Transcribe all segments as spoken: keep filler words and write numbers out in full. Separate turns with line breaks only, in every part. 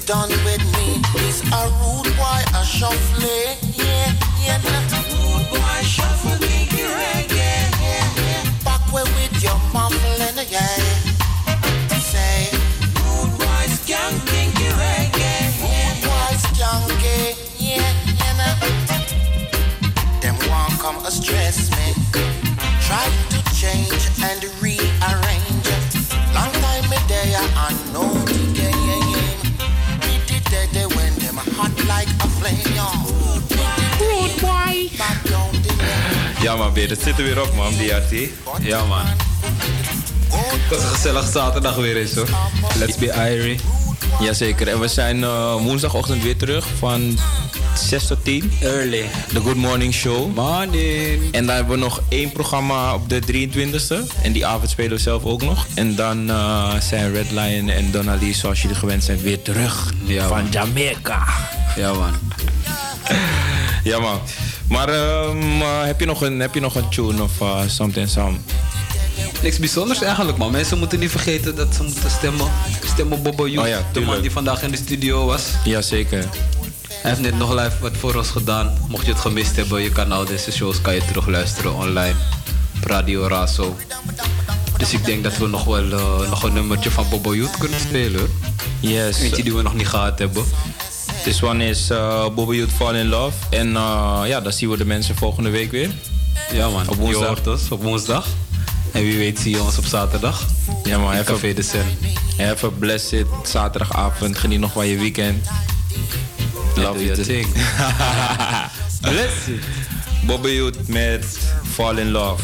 done with me. He's a rude boy, a shuffling, yeah, yeah. Rude boy, shuffling, reggae, yeah, yeah. Back way with your muffling, yeah. Say, rude boy, skanking, reggae, rude boy, skanking, yeah, yeah. Them won't come a stress me. Try to change and rearrange. Long time me there, I know the game. It is dead when them hot like a flame.
Good boy.
Ja man, weer. Het zit er weer op man, D R T. Ja man. Het was een gezellig zaterdag weer eens hoor. Let's be Irie. Jazeker, en we zijn uh, woensdagochtend weer terug van zes tot tien.
Early.
De Good Morning Show.
Morning.
En dan hebben we nog één programma op de drieëntwintigste. En die avond spelen we zelf ook nog. En dan uh, zijn Red Lion en Donna Lee, zoals jullie gewend zijn, weer terug.
Ja,
van
man.
Jamaica.
Ja man.
Ja man. Maar um, uh, heb, je nog een, heb je nog een tune of uh, something, some?
Niks bijzonders eigenlijk man. Mensen moeten niet vergeten dat ze moeten stemmen. Stemmen op Bobo Youth.
Oh ja,
de man die vandaag in de studio was.
Jazeker.
Hij heeft net nog live wat voor ons gedaan. Mocht je het gemist hebben, je kan al deze shows kan je terug luisteren online. Op Radio Razo. Dus ik denk dat we nog wel uh, nog een nummertje van Bobo Youth kunnen spelen.
Yes.
Eentje die we nog niet gehad hebben.
This one is uh, Bobo Youth Fall in Love. En uh, ja, dan zien we de mensen volgende week weer.
Ja man, op woensdag. Dus, op woensdag. En wie weet zie je ons op zaterdag.
Ja man,
have Café de Sen.
Have a blessed zaterdagavond. Geniet nog van je weekend. Love you thing.
Blessed.
Bobo Youth met Fall in Love.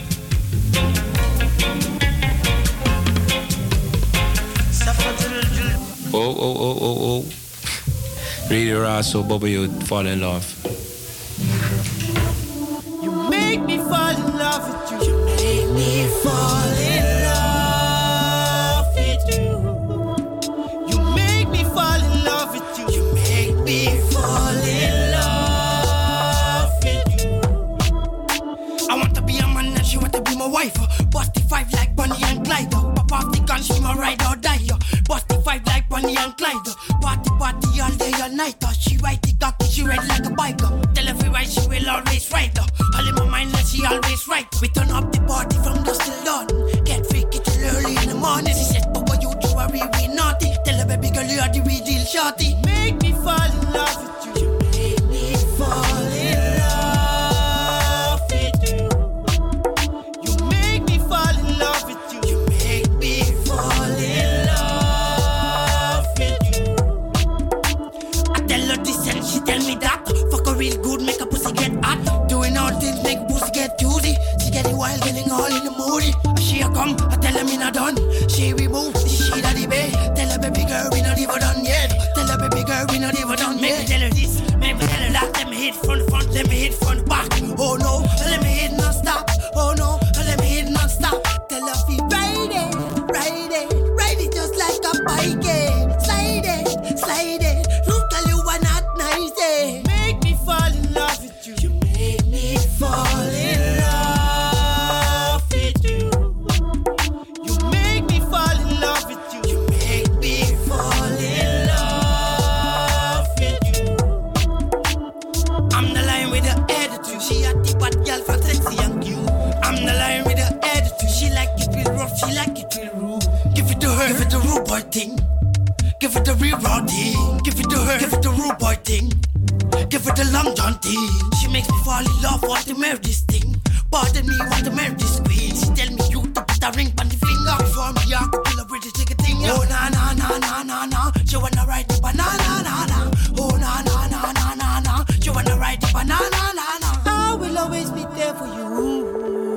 Oh, oh, oh, oh, oh. Radio Razo, Bobo Youth, Fall in Love.
You make me fall in love with you. You make me fall in love with you. You make me fall in love with you. You make me fall in love with you. I want to be a man and she want to be my wife. Bust the five like Bonnie and Clyde. Pop off the gun, she my ride or die. Bust the five like Bonnie and Clyde. Party, party all day, all night. She ride the cocky, she ride like a biker. Tell every right, she will always right. All in my mind, that she always right. We turn up the party from dusk till dawn. Get freaky till early in the morning. She said, Papa, you two are really naughty. Tell her, baby girl, you are the real deal shorty. Make me fall in love with you. You make me fall in love with you. You make me fall in love with you. You make me fall in love with you. I tell her this and she tell me that. Fuck her real good, make her pussy get hot. Doing all things make pussy get juicy. She getting wild, getting all in the moody. She a come, I tell her me not done. She remove the shit out the bay. Tell her baby girl we not even done yet. Tell her baby girl we not even done yet. Maybe tell her this, maybe tell her that. Let me hit front front, let me hit front back. Oh no, let me hit non-stop. Oh no, let me hit non-stop. Tell her fi ride it, ride it, ride it just like a bike. Slide it, slide it. Look at you are not nice. Eh? Make me fall in love with you. You make me fall in love with you. You make me fall in love with you. You make me fall in love with you. I'm the lion with the attitude. She a the bad girl for sexy and cute. I'm the lion with the attitude. She like it real rough, she like it real rude. Give it to her, give it the rude boy thing. Give it the real raw thing. Give it to her, give it the rude boy thing. Give it the long john thing. She makes me fall in love, want to marry this thing. Pardon me, want to marry this queen. She tell me you to put a ring on the finger. Before me, I could pull a pretty take a thing. Oh na na na na na na. She wanna ride the banana na na. Oh na na na na na na. She wanna ride the banana na na. I will always be there for you.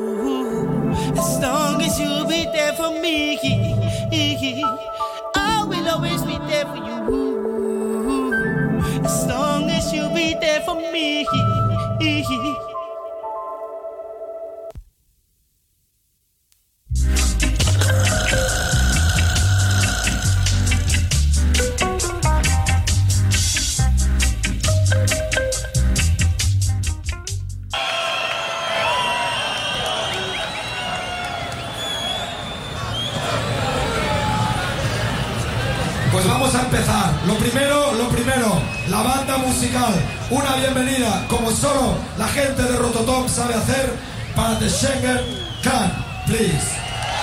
As long as you be there for me. I will always be there for you. As long as you be there for me.
Pues vamos a empezar. Lo primero, lo primero, la banda musical. Una bienvenida, como solo la gente de Rototom sabe hacer, para The Schengen Can, please.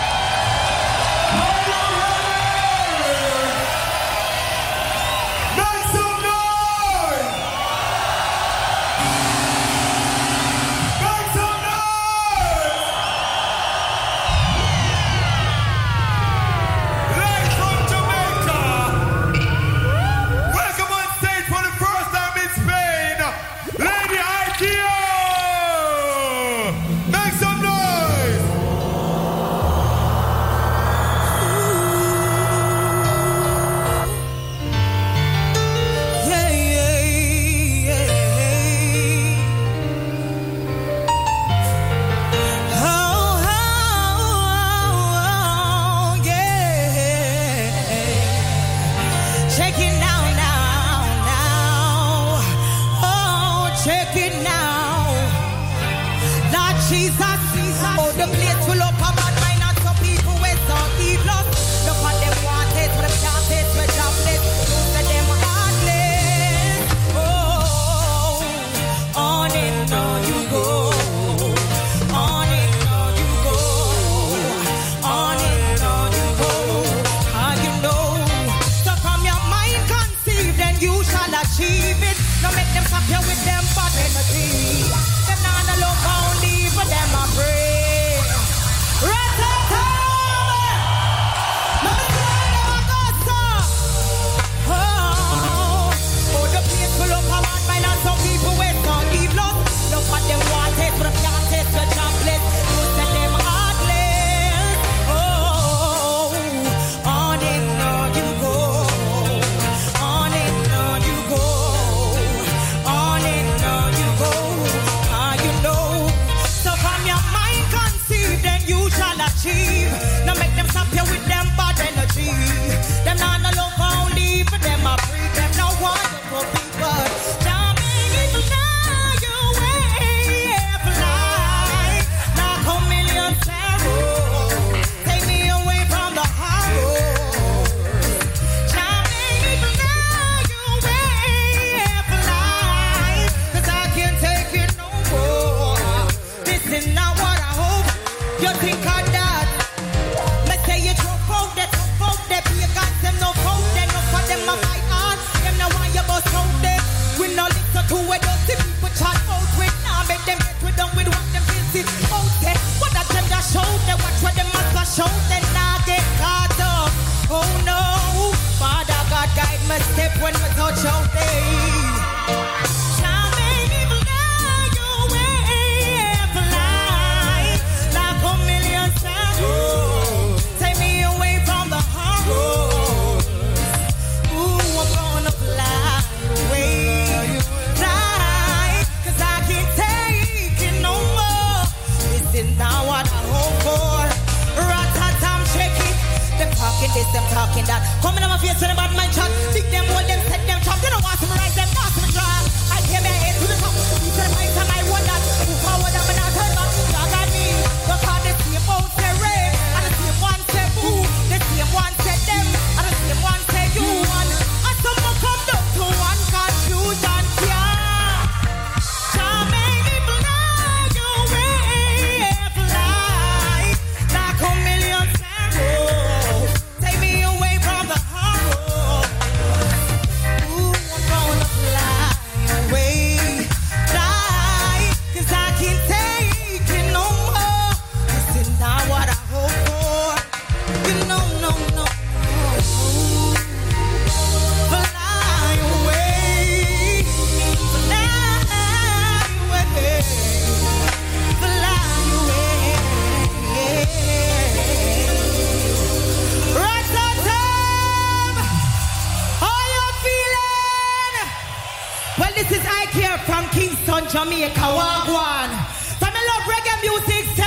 Jamaica, Wagwan. From I love reggae music, say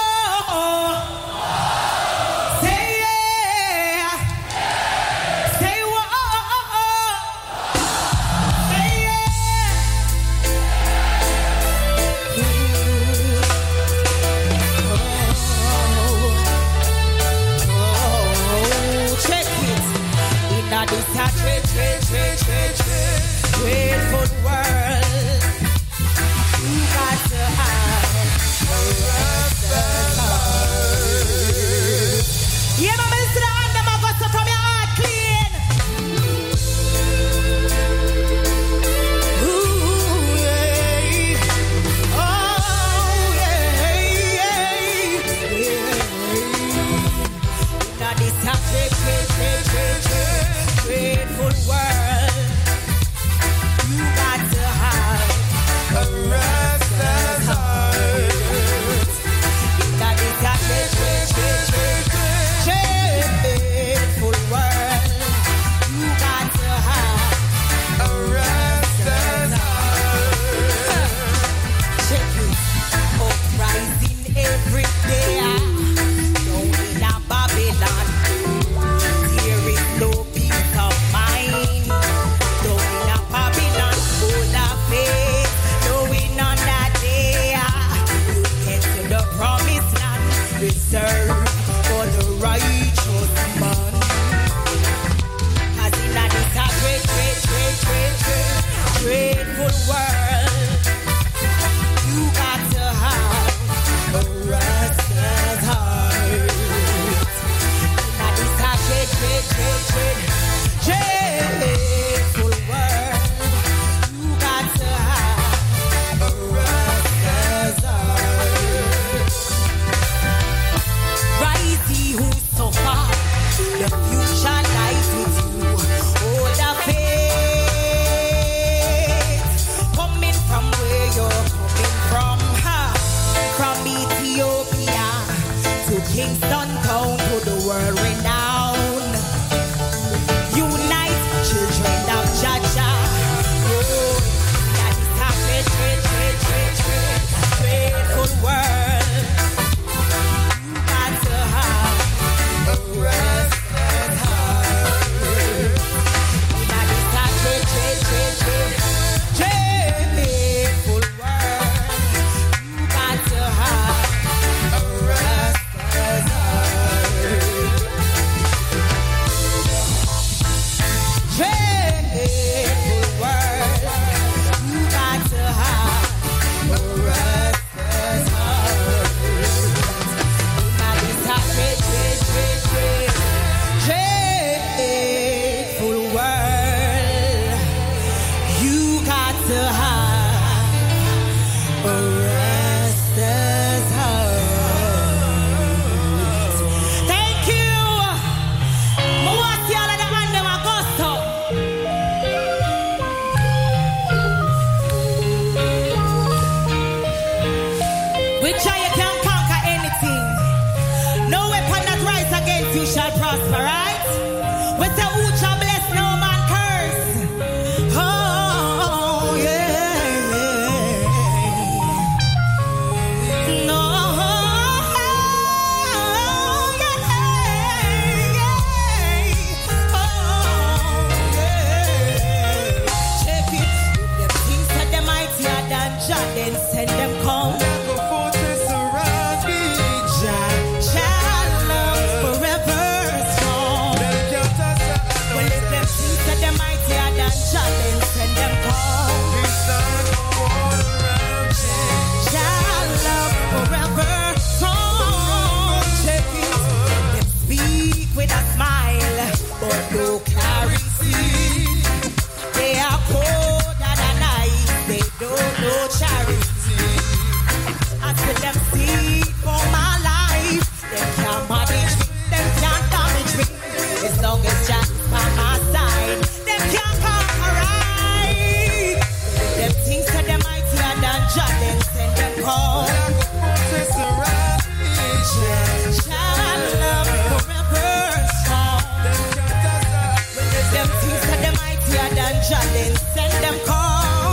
whoa. Say yeah. Say whoa. Say yeah. Oh, oh, check it. In a this a trade, trade, trade, trade, trade, grateful world. You got to have a Rasta's heart. Yeah, my minister, and them have got to from your heart clean. Ooh, yeah. Oh, yeah, yeah, yeah. Now this a great, great, great, great, great, grateful world. You got to have a Rasta's heart. Now this a great, great, great, great, great, grateful world. You got to have a Rasta's heart. Check it. Uprising every day. Down in a Babylon. There is no peace of mind. Down in a Babylon full of faith. Knowing on that day you get to the promised land reserved for the righteous man. As in that it's a great, great, great, great, great, grateful world. You got to have a Rasta's heart. That it's a great, great, great, great, grateful world. You got to have a Rasta's heart. Rise ye who suffer, the future lies with you. Hold the faith, coming from where you're coming from, ha. From Ethiopia to Kingston town to the world renowned. Unite, children of Jaja. Oh, that is a great, great, great, great, great, grateful world. You got to have a Rasta's heart. That is a great, great, great, great, grateful world. You got to have a Rasta's heart. Grateful world. You got to have a Rasta's heart. That is a great, great, great, great, grateful world. You got to have a Rasta's heart. Thank you. Mwasi ala de ande magosto. With Jah you can conquer anything. No weapon that rise against you shall prosper, right? We say who shall bless no man curse. Oh, yeah. No. Yeah, yeah. Oh, yeah. Check it. If them things that them mightier than Jah, then send them come. Jah, Jah love forever strong. Well, if them things that them mightier than Jah, then send them come. Jah love forever strong. Check it. Them speak with a smile, but no clarity. They are colder than ice. They don't know charity. I said them see for my life. Them can't manage me, them can't damage me. As long as Jah is by my side, them can't conquer right. Them things that them mightier than Jah, then send them call. Jah love forever strong. Them things that them mightier than Jah, then send them call.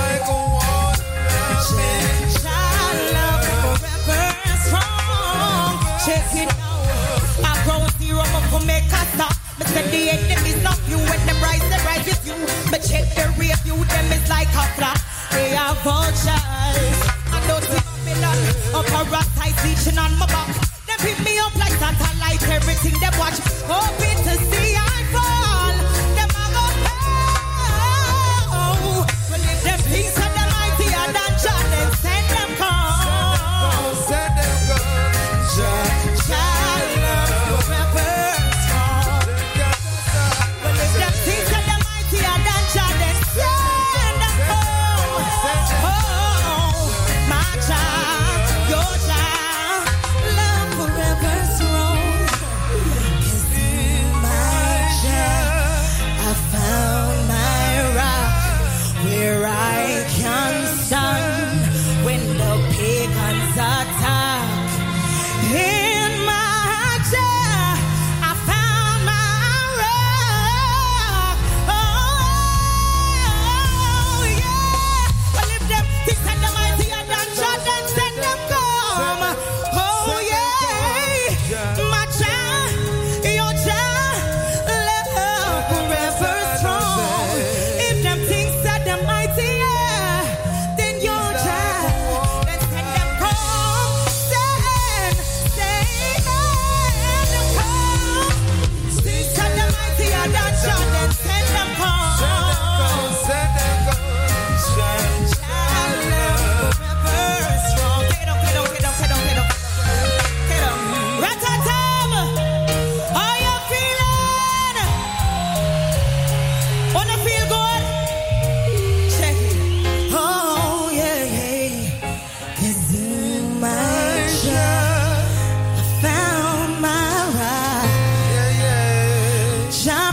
Jah love forever strong. Check it out. I grow zero up for make a stop. Me say the enemies love you when them rise, they rise with you. But check the review, them is like a flap. They are vultures. I don't see Babylon up a rat tight teaching on my back. They pick me up like satellite, everything they watch. Hoping to see I fall.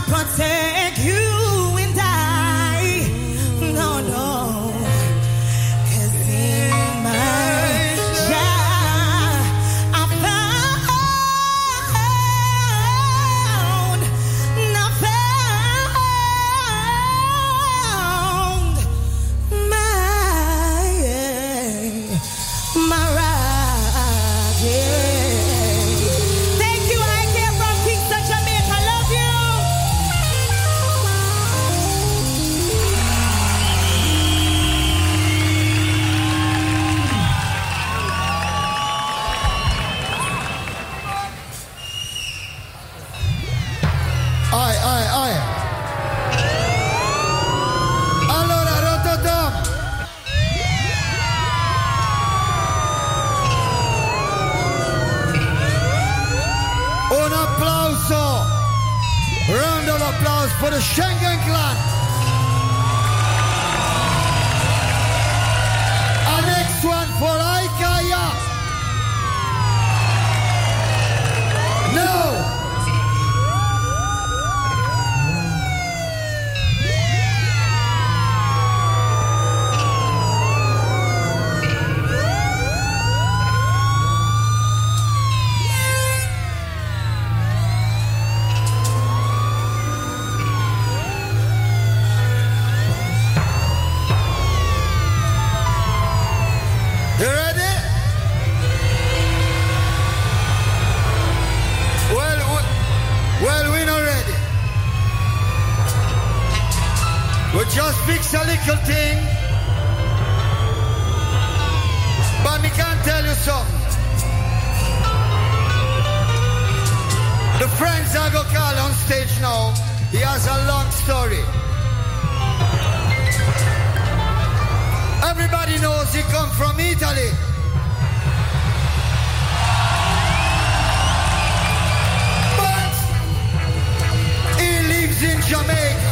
protect you and I. No, no. 'Cause in my child, I found, I found my, my rock, yeah. Thank you, I care from Kingston, Jamaica. Love you.
Aye, aye, aye. Allora, Rotterdam. Un applauso. Round of applause for the Schengen Clan. Our next one for Aikaya. No. You ready? Well, we- well, we're not ready. We just fix a little thing. But me can't tell you something. The friends I go call on stage now, he has a long story. Everybody knows he come from Italy. But he lives in Jamaica.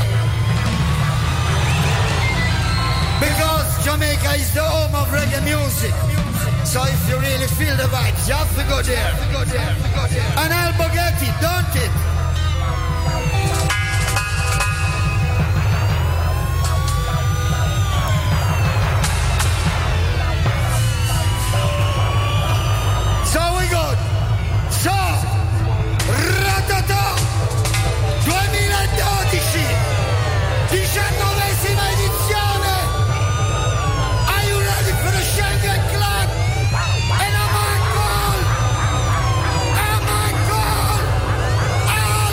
Because Jamaica is the home of reggae music. So if you really feel the vibes, you have to go there. And Albogetti, don't it? So we good. So, ratata, duemiladodici, diciannovesima edizione. Are you ready for the Schengen Clan? And I'm on call. I'm on call. I'm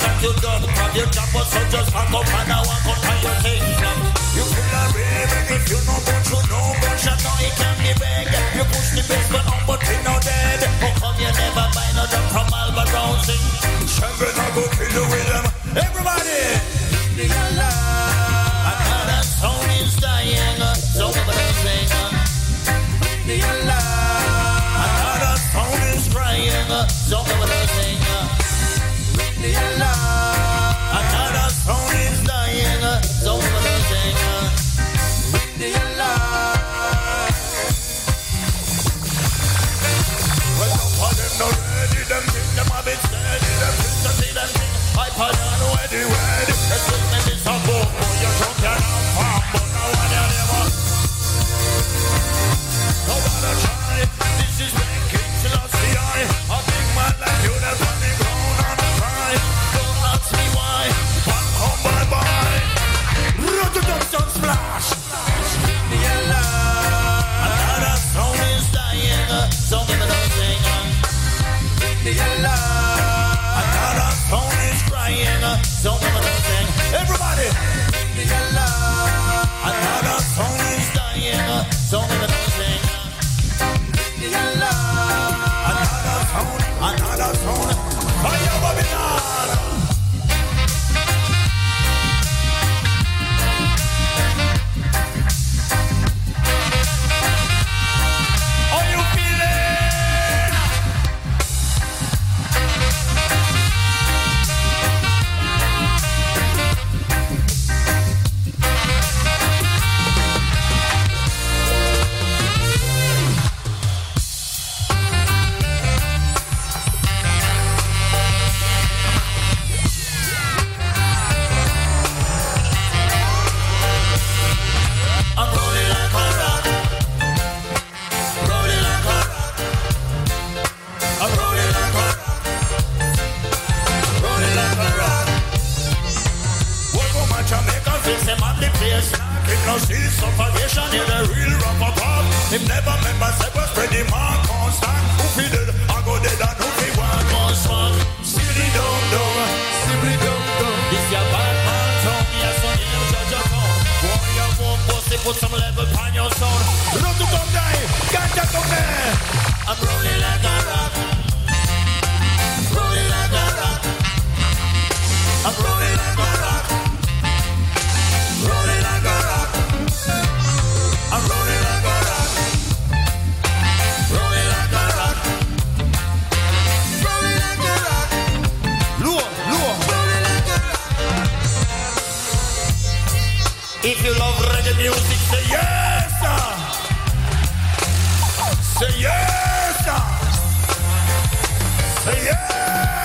that you done. Have your job, but so just pack up and I want to tie your things up. You feel a raving if you know what you know, but you know it can be big. You push the basement up, but you know dead. How come you never buy no drum from Albert Rousing? Shanghai, I go kill you with them. Everybody! Leave me alive. Another sound is dying, so we're sing. Leave me alive. Another sound is crying, so we're sing. Leave me alive. Another sound is dying, so we're sing. Leave me alive. Well, no for them no ready, them think them a bit steady, them think to see them think I put on ready, ready. Let's look me this a book, boy, you're drunk and I'm farm, but now I never. Nobody try, this is when King Selassie I, a big man like you that's on the ground and cry. Don't ask me why, one home bye bye. Rotterdam sun splash. Leave me alive. Another sound is dying, so give me those things. Leave me alive. Another sound is crying, so give me those things. Everybody. Leave me alive. Another sound is dying, so give me those things. Leave me alive. Another sound, another sound. Fire Babylon. Are you feeling? I'm rolling like a rock. Rolling like a rock. I'm rolling like a rock. Rolling like a rock. Welcome to Jamaica, fix them on the place. Keep no seal, suffocation, yeah, the real rock apart. Him never member say we spread the mark constant. Who feel it? I go dead and who feel one more song. Silly dum dum, silly dum dum. This your bad man tongue, yes, on you judge your tongue. Boy, you won't bust it, put some level on your sound. Run to come die, can't you come there? I'm rolling like a rock. Rolling like a rock. I'm rolling like a rock. Rolling like a rock. I'm rolling like a rock. Rolling like a rock. Rolling like a rock. Low, low. Rolling like a rock. If you love reggae music, say yes, sir. Say yes, sir. Say yes, sir.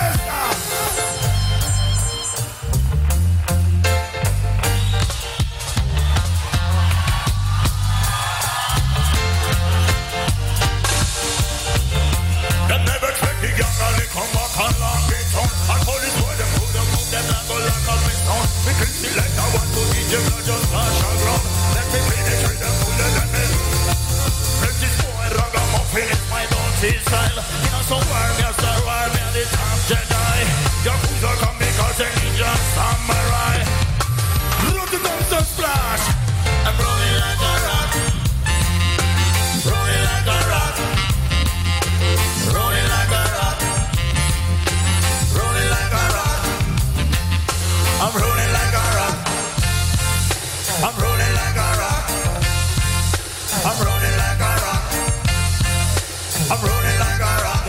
Them never expect the gang and they come back and long it down. And police boy them put them move them like go like a mistone. We can see like I want to eat them not just flash and ground. Let me finish with them full of them in. Practice boy ragamuffin is my dirty style. You know so war me a star war me a the top Jedi. Your fools are come because they ninja samurai. Run the guns and splash. I'm rolling like a rock. Rolling like a rock. Rolling like a rock. Rolling like a rock. I'm rolling like a rock. I'm rolling like a rock. I'm rolling like a rock. I'm rolling like a rock.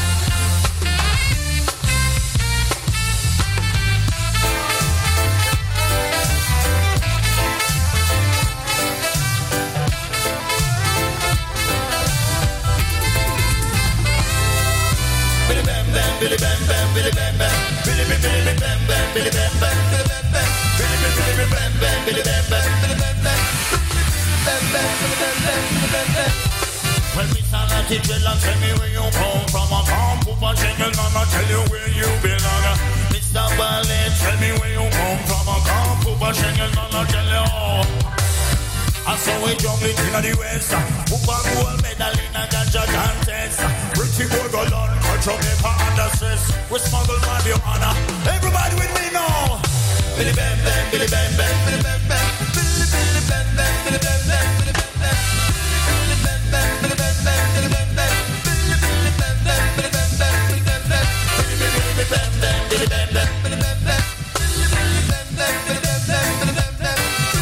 Billy bam bam, Billy bam bam, Billy bam bam, Billy Billy Billy bam bam, Billy bam bam, Billy bam bam, Billy Billy bam bam, Billy bam bam, Billy bam bam, bam bam, Billy bam bam, Billy bam bam. Well, Miss Anna, teach you and tell me where you come from. I come from a jingle, Mama, tell you where you belong. Mister Ballet, tell me where you come from. I come from a jingle, Mama, tell you. I saw a jungle king of the west. Whoop a gold medal in a ganja contest. Pretty boy go learn, cut Jamaica and the stress. We smuggle marijuana. Everybody with me now. Billy bam bam, Billy bam bam, Billy bam bam, Billy Billy bam bam, Billy bam bam, Billy bam bam, Billy bam bam, Billy bam bam, Billy bam bam, Billy Billy bam bam, Billy bam bam, Billy bam bam, Billy Billy bam bam, Billy bam bam, Billy bam bam, Billy Billy bam bam, Billy bam bam, Billy bam bam,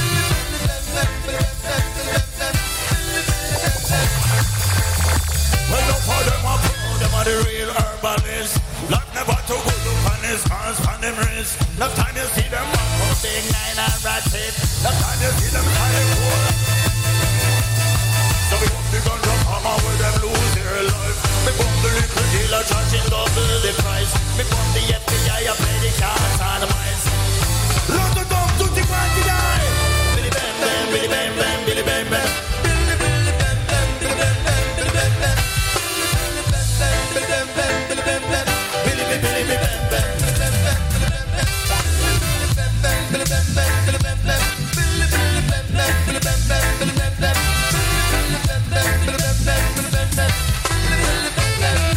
well, no for them are proud, them are the real herbalists. Like never to go look on his hands, on them wrists. Last time you see them walk out, big nine and rat it. Last time you see them carry wool. So we want the ganja farmer where them lose their life. We want the little dealer charging double the price. We want the F B I, I play the cards and the mice. Look the dog, to the one to die. Billy bam bam, Billy bam bam, Billy bam bam. Billy Billy bam bam, Billy bam bam, Billy bam bam. Billy bam bam, Billy bam bam, Billy bam bam. Billy Billy Billy bam bam, Billy bam bam, Billy bam bam. Billy bam bam, Billy bam bam, Billy Billy bam bam, Billy bam bam, Billy bam bam. Billy bam bam, Billy bam bam, Billy bam bam. Billy Billy bam bam.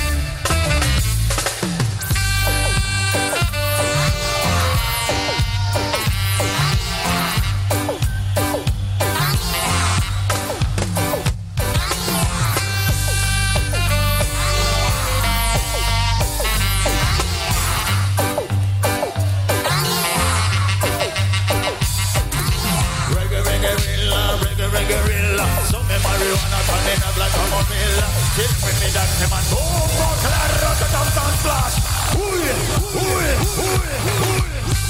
Reggae-rilla, some me marijuana turning up like a mamilla. Sit with me, that man, boom, boom, clap, rock, down, down, splash. Ooh, ooh, ooh, ooh.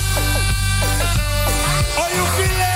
Are you feeling?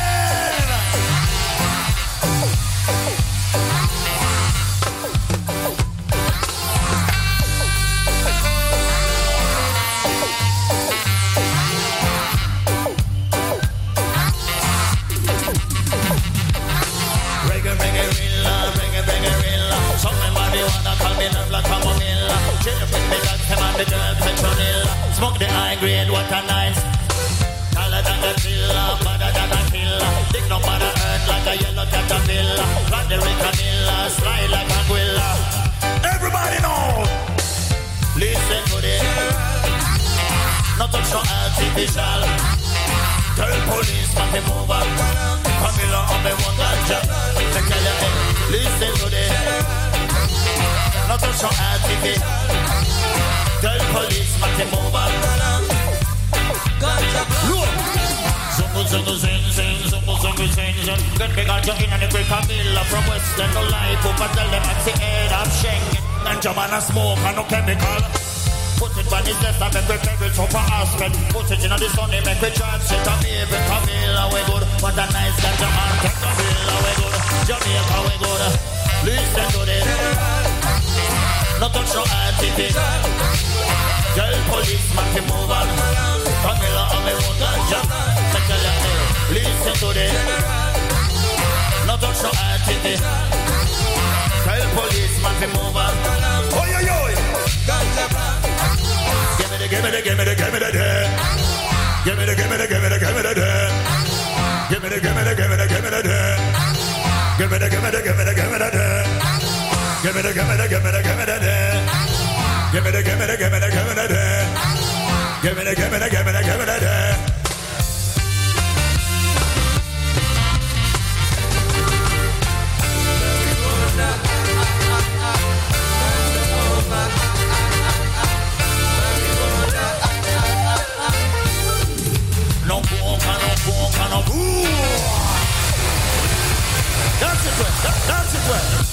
Smoke the high grade, what a nice. Taller than the killer, better than a killer. Dig no matter earth like a yellow caterpillar. Run the ricanilla, slide like a gwilla. Everybody know. Listen to this. Not touch no artificial. Tell police what they move up. Camilla on me one ganja. They tell you, hey, listen to this. Not touch no artificial. Tell police what they move up. Look! Zungle, zungle, zing, zing, zungle, zungle, zing, zing. Get me ganja in and the great Camilla from Western no life. Up and tell them at the head of Schengen. And Jamana smoke and no chemical. Put it on his left and make we pebble for aspen. Put it in the sun and make we charge it. And baby Camilla we good. What a nice ganja man. Take Camilla we good. Jamaica we good. Listen to this. No touch no artificial. Tell policeman to move on. Camilla on me one ganja. Tell you, hey, listen to this. No touch no artificial. Tell policeman to move on. Oi, oi, oi. Give me the, give me the, give me the, give me the day. Give me the, give me the, give me the, give me the day. Give me the, give me the, give me the, give me the day. Give me the, give me the, give me the, give me the day. Give me the, give me the, give me the, give me the day. Give me the, give me the, give me the, give me the day. Give me the, give me the, give me the, give me the day. No coca, no coca, no coca. Dance it well, dance it well.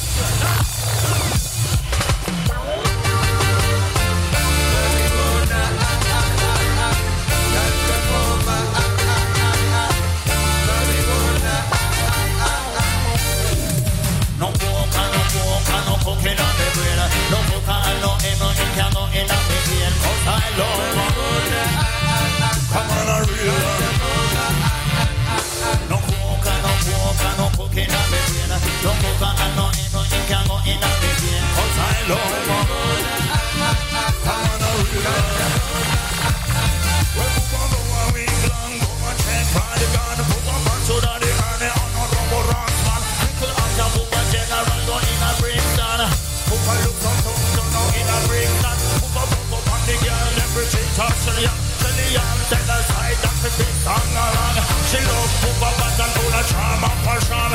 talk to the Chilean, take the side and the big song along. She love Poopa but and full of charm and passion.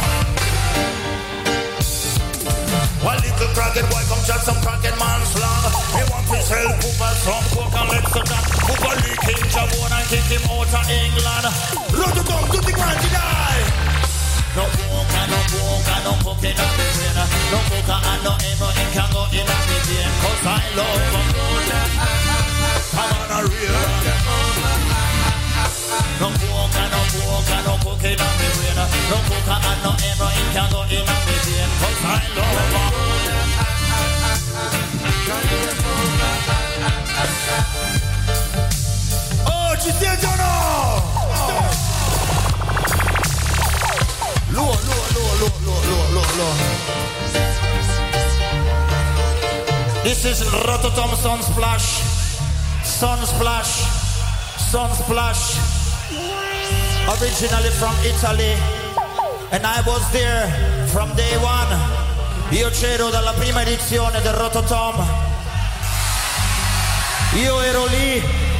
One little cracked boy come chat some cracked man slang. He want to sell Poopa some coke and let's go down. Poopa lick him jabon and kick him out of England. Rototom, do the grand to die. No coke and no coke and no coke in the brain. No coke and no ammo in can go in the brain. Cause I love them. I'm on a real one. No coke and no coke and no coke in the brain. No coke and no ammo in can go in the brain. Cause I love them. Oh, ci sei già no? Low, low, low, low, low, low, low, low. This is Rototom Sunsplash. Sunsplash. Sunsplash. Originally from Italy. And I was there from day one. Io c'ero dalla prima edizione del Rototom. Io ero lì.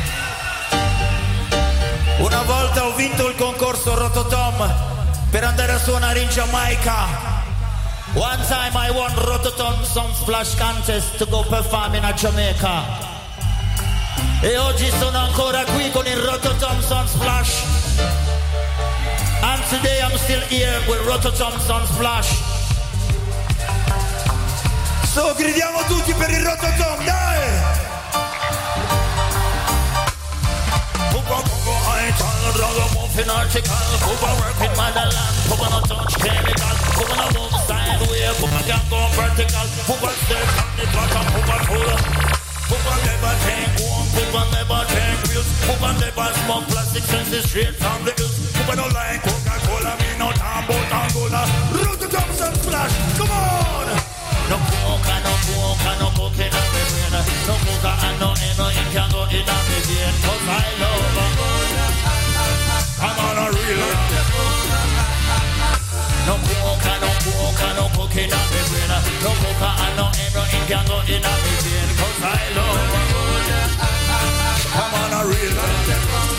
Una volta ho vinto il concorso Rototom per andare a suonare in Giamaica. One time I won Rototom Sunsplash contest to go perform in Jamaica. E oggi sono ancora qui con il Rototom Sunsplash. And today I'm still here with Rototom Sunsplash. So gridiamo tutti per il Rototom, dai! Ragamuffin article, Poopa work in motherland, Poopa no touch chemical, Poopa no move sideways, Poopa can go vertical, Poopa stay on the bottom, Poopa full. Poopa never take one, Poopa never take pills, Poopa never smoke plastic senses straight from the hills. Poopa no like Coca-Cola, me no time about Angola. Rototom Sunsplash, come on! No coca, no coca, no coke in the brain, no coca and no ammo in can go in the brain, cause I love her. I'm on a real one. No coca, no coca, no coke in the brain, no coca and no ammo in can go in the brain, cause I love her. I'm on a real one.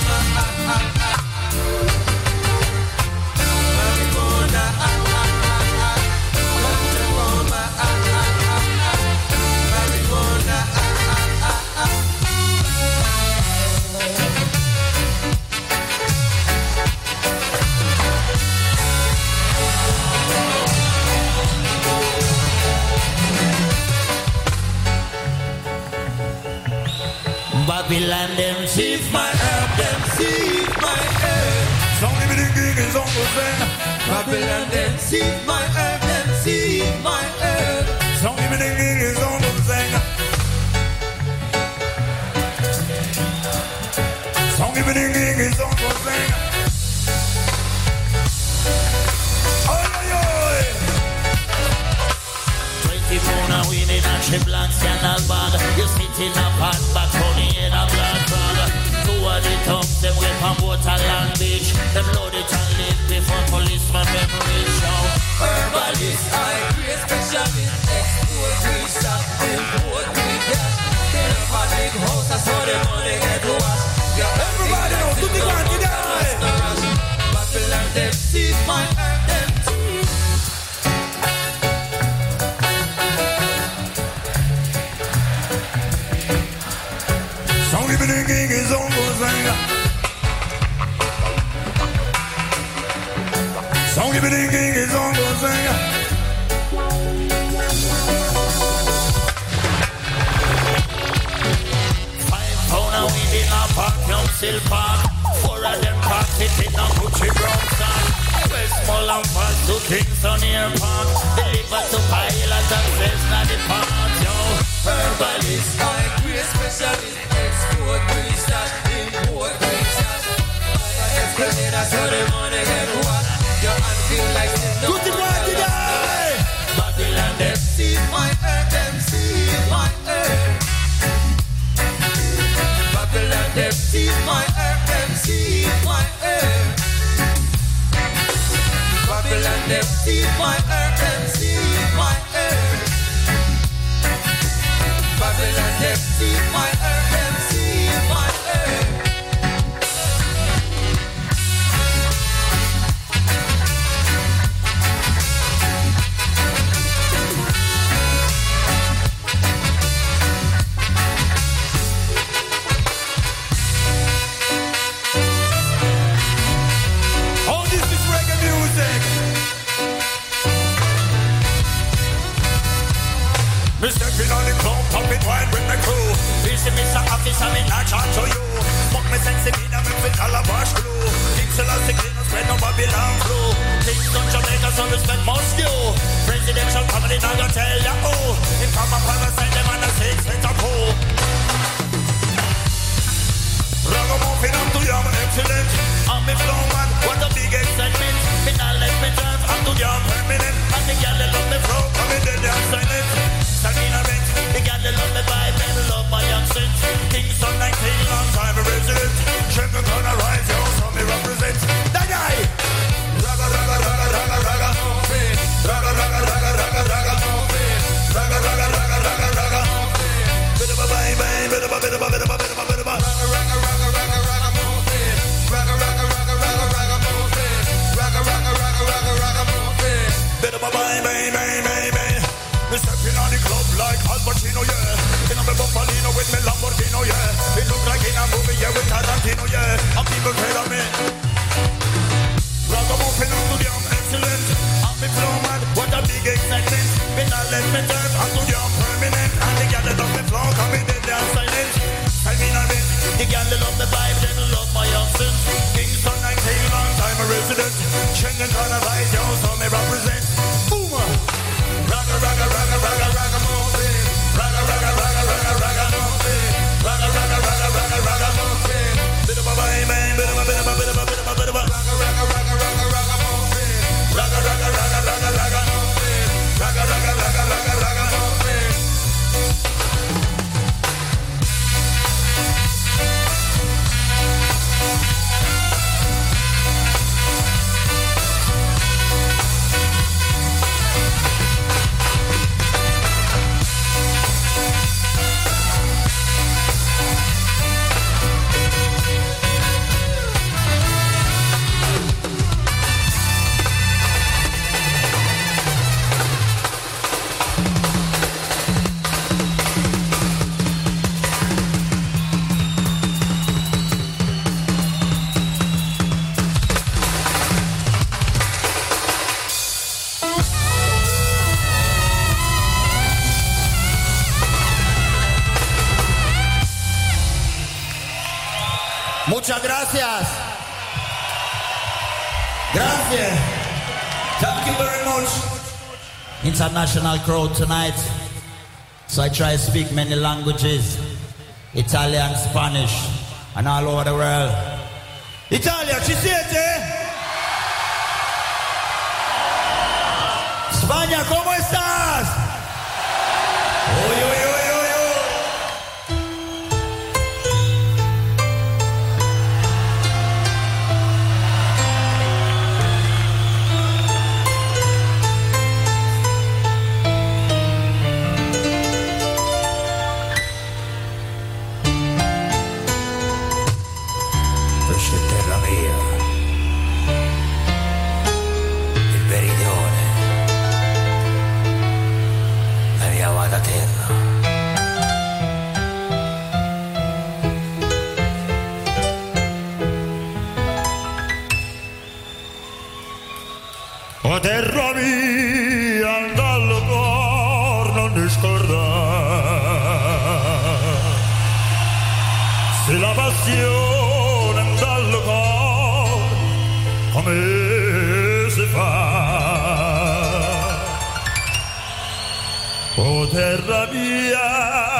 Babylon them thief my herb, them thief my herb. Some living king is on the thing. Babylon them thief my herb, them thief my herb. Some living king is on the thing. Some living king is on the thing. Twenty-four winning and she black scandal bag. You sit in a pot back running in a black bag. Two of the thugs them went from Water Long Beach. Them loaded and lit before policeman them reach out. Herbalist, high grade specialist, export green stock, import green gas. They have a big house, that's how the money get washed. Everybody knows to the ground to die. Babylon them seize my earth, them teeth. Some people thinking it's on the thing. Some people thinking it's on the thing. Five pound of weed in a vacuum seal park. Four of them packed it in a Gucci brown sack. Westmall and fast to Kingston Airport. Deliver to pilot and Cessna depart, yo. Herbalist, high grade specialist, export green stock, import green stock. Explain that's how the money get washed. Your hand feel like there's no money. Babylon, them see my earth, them see my earth. Babylon, them see my earth, them see my earth. Babylon, them see my earth, them see my earth. Babylon, them see my earth, them see my earth. Me stepping on the club, popping wine with my crew. Easy, Mister Officer, me not chat to you. Smoke me sense in a me fit calabash glue. Things will have to clean, spread no Babylon flu. Things done Jamaica, so respect must you. Presidential family, now go tell ya who. In from a private side, them on the six feet of pool. Ragamuffin up to yam excellent. I'm me flow man, what a big excitement. Me not let me drive, I'm too yam permanent. And the girl they love me flow, I'm in dead and silent. Salina rent, the girl they love me vibe and love my accent. Things on nineteen, long time a resident. Champion gonna rise, yo, so me represent. That guy! Raga, raga, raga, raga, raga, raga, raga, raga, raga, raga, raga, raga, raga, raga, raga. Bit of a bye, bye, bit of a, bit of a, bit of a, bit of a, bit of a. Raga, raga, raga, raga, raga, move it. Raga, raga, raga, raga, raga, move it. Raga, raga, raga, raga, raga, move it. Bit of a bye, bye, bye, bye, bye. Me stepping on the club like Al Pacino, yeah. In a me Buffalino with me Lamborghini, yeah. It look like in a movie, yeah, with Tarantino, yeah. And people tell me Ragamuffin up to the arm, excellent. I'm me flow man, what a big excitement. Me not let me turn, I'm to the arm permanent. And the girl that love me flow, come in there, they're silent. I mean I mean, the girl that love the vibe, they love my accent. Kingston nineteen, long time a resident. Schengen gonna rise, yo, so me represent. Boom! Raga, raga, raga, raga, raga, move it. Raga, raga, raga, raga, raga, move it. Raga, raga, raga, raga, raga, move it. Bit of a bye, bye, bit of a, bit of a, bit of a, bit of a, bit of a. Raga, raga, raga, raga, raga, move it. Raga, raga, raga, raga, raga, move it. Raga, raga, raga, raga, raga, move it. Muchas gracias. Gracias. Thank you very much. International crowd tonight. So I try to speak many languages. Italian, Spanish, and all over the world. Italia, ci siete? España, ¿cómo estás? Uy, uy, uy.
O terra mia, dallo cor non ti scordare. Se la passione dallo cor come si fa? O terra mia,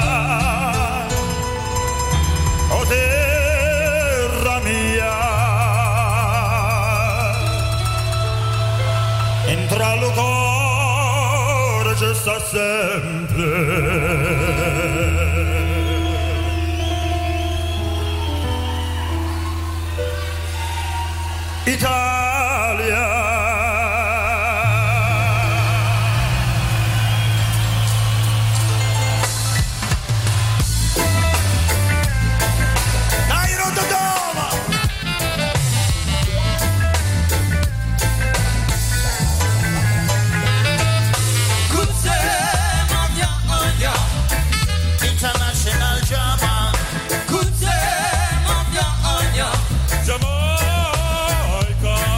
o terra mia, entra lo cuore ci sta sempre. Italia.
International drama. Good day, Jamaica.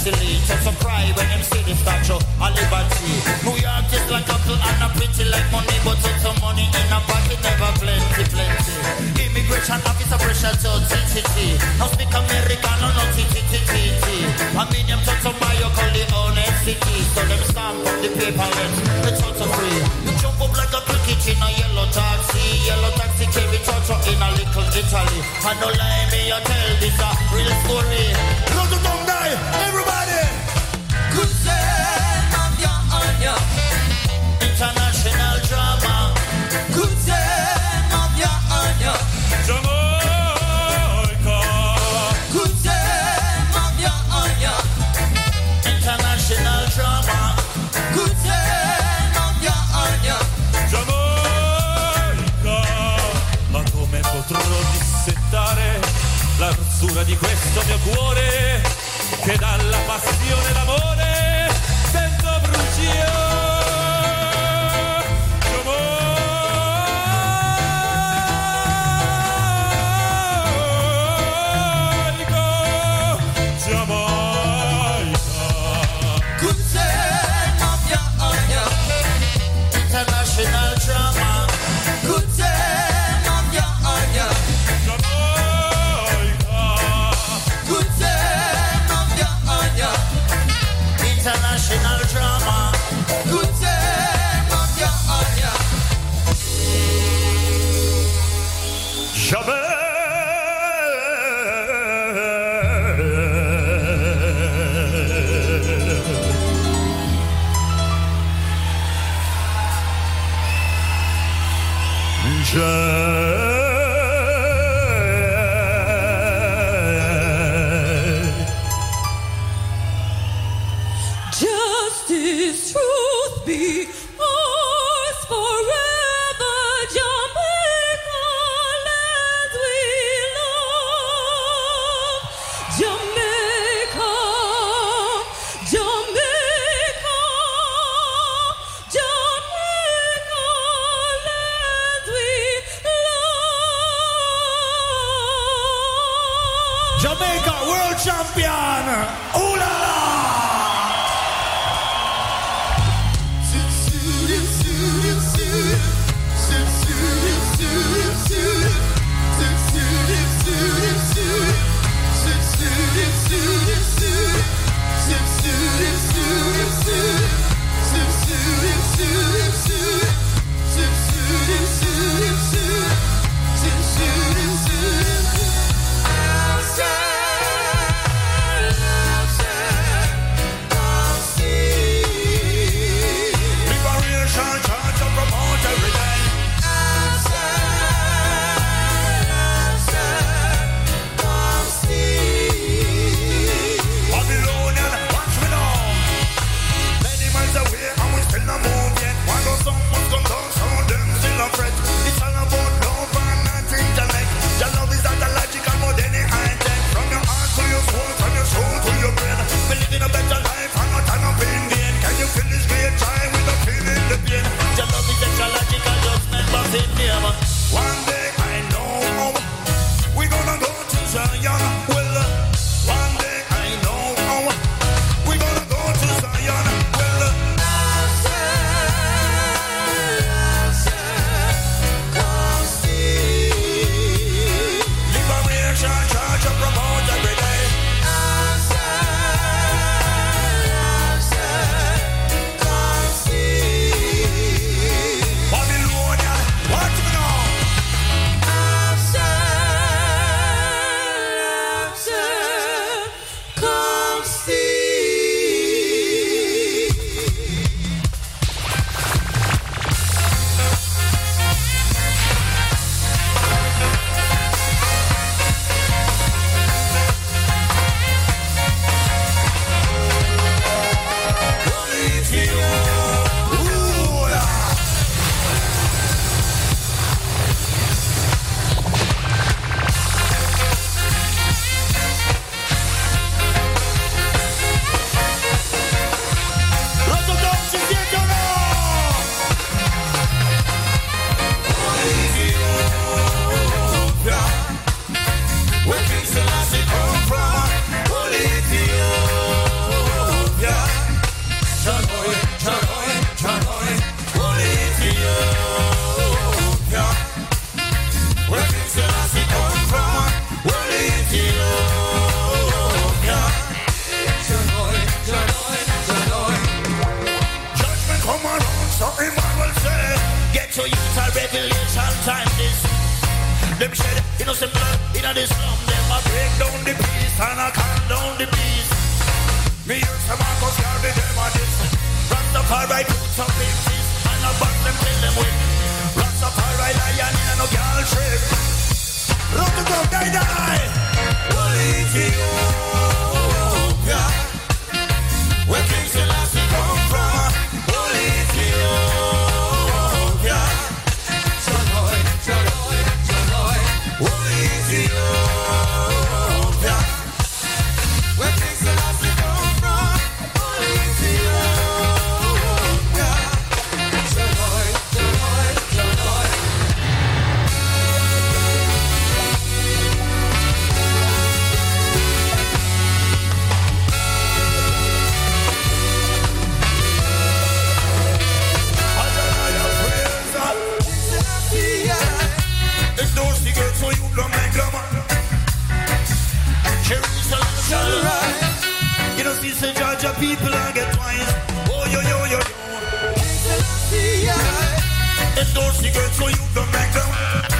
Sicily. Just a cry when them see the statue of liberty. New York is like apple and a pretty like money, but with some money in a pocket never plenty, plenty. Immigration officer pressure to T T T. Now speak American or not T T T T T. I mean them touch on my you call the honestity. So them stamp up the paper lens, the touch of free. You jump up like a cricket in a yellow taxi. Yellow taxi carry touch up in a little Italy. And don't lie me, you tell this a real story. Go to don't die, everybody.
Good say, of your anya.
International drama.
Good say, of your anya.
Jamaica.
Good say, of your anya.
International drama.
Good say, of your anya.
Jamaica. Ma come potrò dissettare la rossura di questo mio cuore che dalla passione d'amore sento bruciare.
International drama.
Good time of your anya.
Jamaica.
Good time of your anya.
International drama.
Good time of your anya.
Jamais.
Justice, truth be ours forever, Jamaica, land we love. Jamaica, Jamaica, Jamaica, land we love.
Jamaica world champion. Ooh la la.
Outside, outside.
Them shed innocent blood in the slum. Them a break down the peace and a calm down the peace. Me hear some Marcus Garvey, them a this. Rastafari put some big fist and a back them kill them with. Rastafari lion in a no girl trip. Run to go, die, die. Well, Ethiopia, where King Selassie come from. Well, Ethiopia, Shaloi, Shaloi, Shaloi. Well, Ethiopia, where King Selassie come from. Well, Ethiopia, Shaloi, Shaloi, Shaloi. Those the girls so you don't make them. Jerusalem shall rise. You know, see, say, Georgia people and get wise. Oh, yo, yo, yo, yo. And those the girls so you don't make them.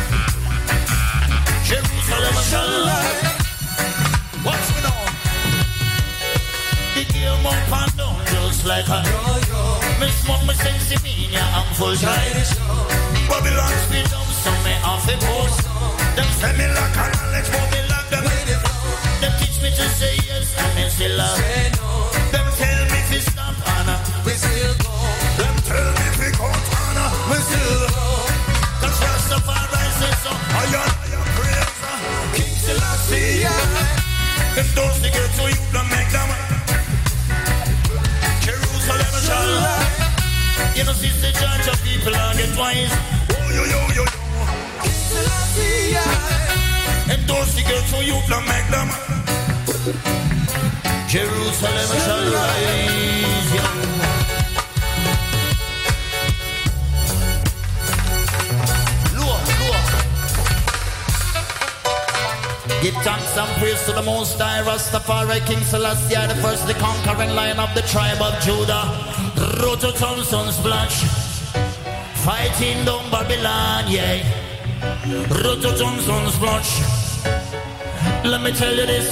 Jerusalem shall rise. Watch me now. The game up and down just like a yo-yo. Me smoke me sense in me, yeah, I'm full time. Babylon speed up. Me off the post. Them send me like a knowledge, but me like them. Them teach me to say yes, and me still love. Them tell me to stop, Anna, we still go. Them tell me to go, Anna, we still go. Cause Rastafari says so. I am, I am praise. King Selassie, them doors to get to you, don't make them. Jerusalem shall lie. You know, see the judge of people and get wise. Oh, yo, yo, yo, yo. And those the girls so you can make them. Jerusalem shall rise, yeah. Lord, Lord. Give thanks and praise to the Most High Rastafari King Selassie, the first, the conquering lion of the tribe of Judah. Roto Thompson splash, fighting down Babylon, yeah. Roto Thompson splash. Let me tell you this.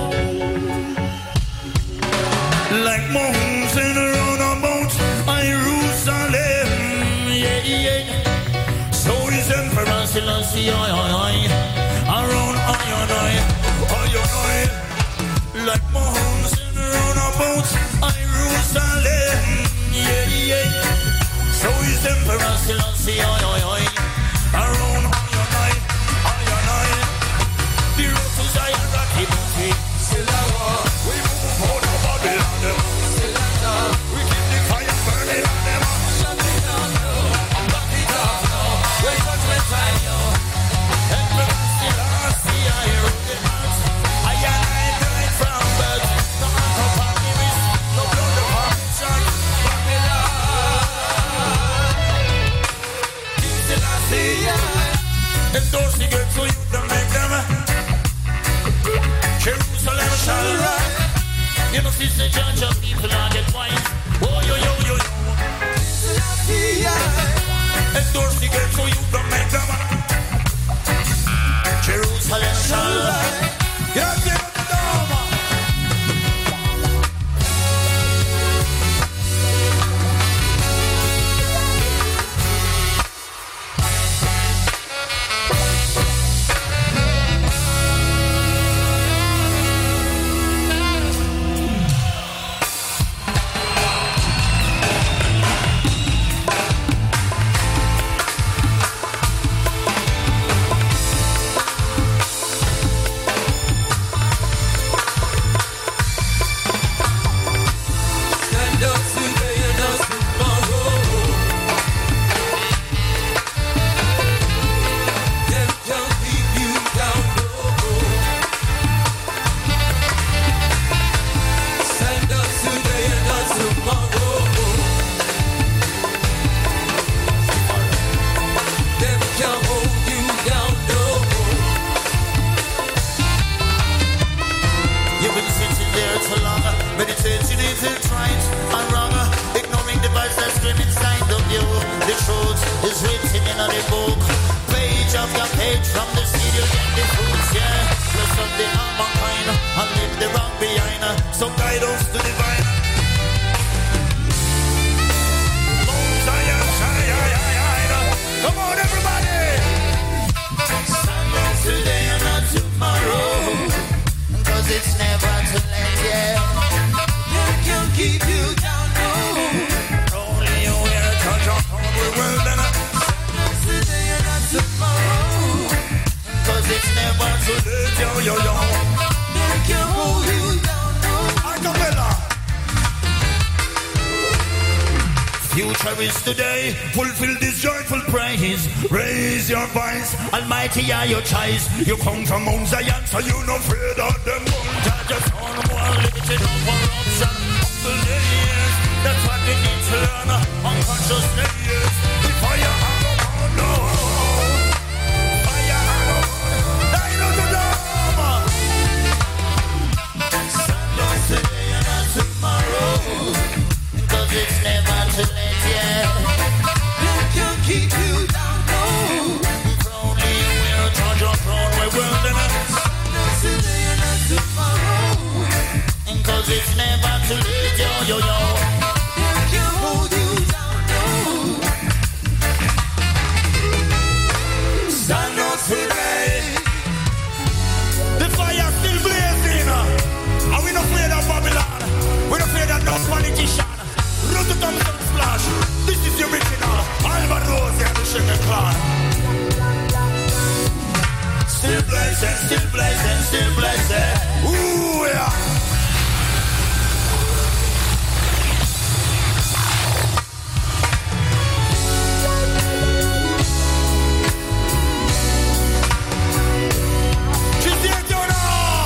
Like mountains in a roundabout, Jerusalem, yeah, yeah. So is Emperor Selassie, oi, oi, oi. Around oi, oi, oi, oi, oi. Like mountains in a roundabout, Jerusalem, yeah, yeah. So is Emperor Selassie, oi, oi, oi. Around oi, oi, oi, oi, oi. The road to Zion, rocky mountain. We move out of Babylon. We keep the fire burning on them. Shut it down, back it up, we touch the time, Emperor Selassie, I hear the heart. I am died from birth. No matter what the risk, no blood of corruption. Babylon. King Selassie, and those the girls who you don't make them. Jerusalem shall rise. You know, see the judge of people and get wise. Oh, yo, yo, yo, yo. And those the girls who you don't make them. Jerusalem shall rise. Yeah, yeah, yeah. Is written in the book, page after page from the
cause it's never too late, yeah. They can keep you down, no. Only you will touch your own world, and not today and not tomorrow, cause it's never too late, yo, yo, yo. They can hold you down, no. Acapella. Future is today, fulfill this joyful praise. Raise your voice, almighty are your choice. You come from Mount Zion, so you no afraid of them. Just on more limited on corruption. Humble years, that's what we need to learn. Unconsciousness years, the fire and the burn, no. Fire and the burn, I know the love. Stand up today and not tomorrow, cause it's never too late, yeah. They can keep you down, no. Only we'll charge your throne, we will then. Not today and not tomorrow, cause it's never too late, yo, yo, yo. They can hold you down, no. Stand up today. The fire still blazing, and we not afraid of Babylon. We not afraid of no politician. Rototom Splash, this is the original Alba Rose and the Sugar Clan. Still blazing, still blazing, still blazing. Ooh, yeah. She's here, Jonah!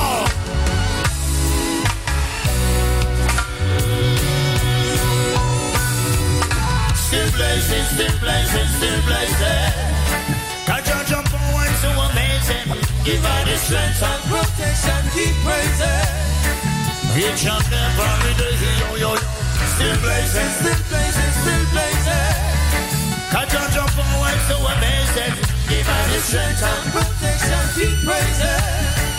Still blazing, still blazing, still blazing. Catch your jump on one so amazing. Give her the strength and protection, keep praising. Reach up there every day, yo, yo, yo. Still blazing, still blazing, still blazing. Catch your jump on one so amazing. Give her the strength and protection, keep praising.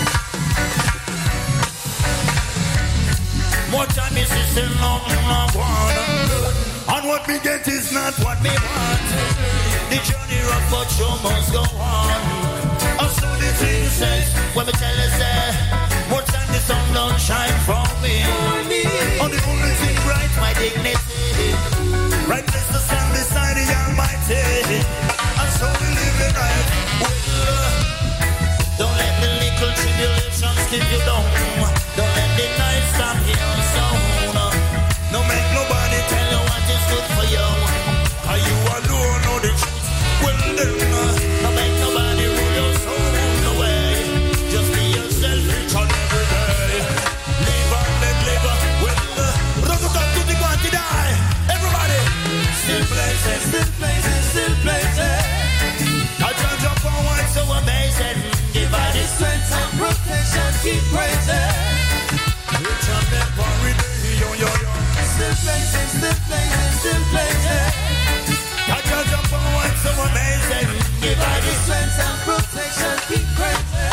More time is still long, long one. And what we get is not what we want. The journey rough, but show must go on. And so the thing says, when we tell us that, more time the sun don't shine for me. And the only thing bright, my dignity. Right place to stand beside the Almighty. And so we live in life. Well, don't let the little tribulations keep you down. Don't let the night stop your sound. No make nobody tell you what is good for you. Cause you alone know the truth. Well then, no make nobody rule your soul away. Just be yourself each and every day. Live and let live. Well, rock it up to the ground to die. Everybody, still blazing, still blazing, still blazing. Cause you jump on one so amazing. Give her the strength and protection, keep praising. Each and every day, yo, yo, yo. Still blazing, still blazing, still blazing. Catch your jump on one so amazing. Give her the strength and protection, keep praising.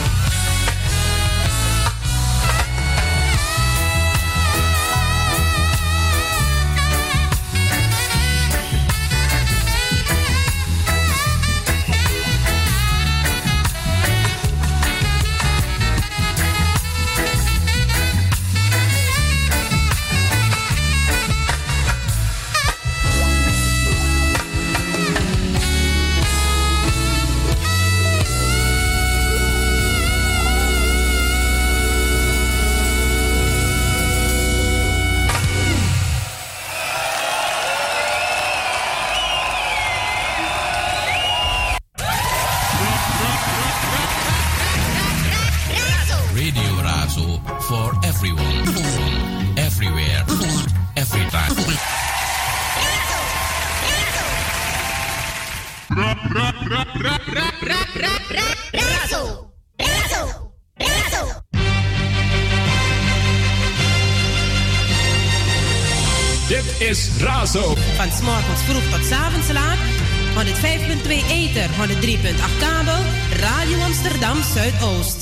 Dit is Razo.
Van 's morgens vroeg tot 's avonds laat. honderdvijf komma twee ether, honderddrie komma acht kabel. Radio Amsterdam Zuidoost.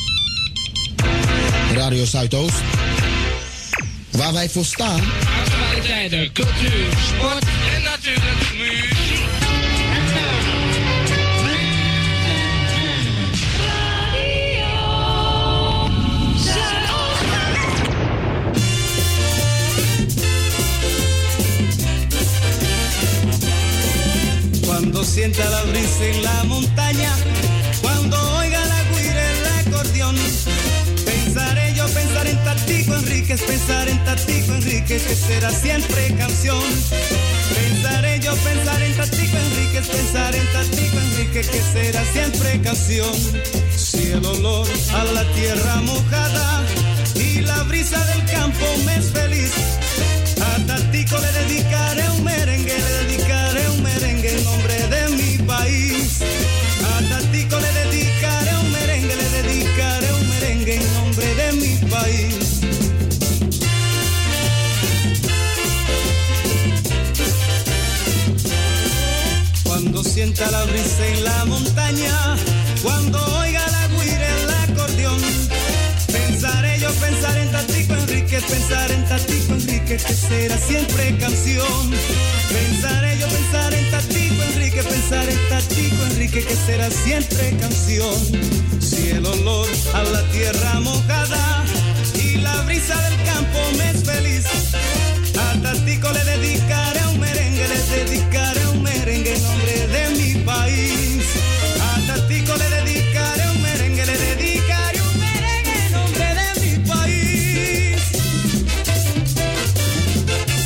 Radio Zuidoost. Waar wij voor staan.
Alle tijden cultuur, sport en natuurlijk muziek.
Cuando sienta la brisa en la montaña, cuando oiga la guira el acordeón, pensaré yo, pensar en Tatico Enríquez, pensar en Tatico Enríquez, que será siempre canción. Pensaré yo, pensar en Tatico Enríquez, pensar en Tatico Enríquez, que será siempre canción. Si el olor a la tierra mojada y la brisa del campo me es feliz, a Tatico le dedicaré un merengue, le dedicaré un merengue en nombre de mi país. A Tatico le dedicaré un merengue, le dedicaré un merengue en nombre de mi país. Cuando sienta la brisa en la montaña, cuando oiga la guira el acordeón, pensaré yo, pensar en Tatico Enríquez, pensar en Tatico Enríquez, que será siempre canción. Pensaré yo, pensar en Tatico Enríquez, pensar en Tatico Enríquez, que será siempre canción. Si el olor a la tierra mojada y la brisa del campo me es feliz,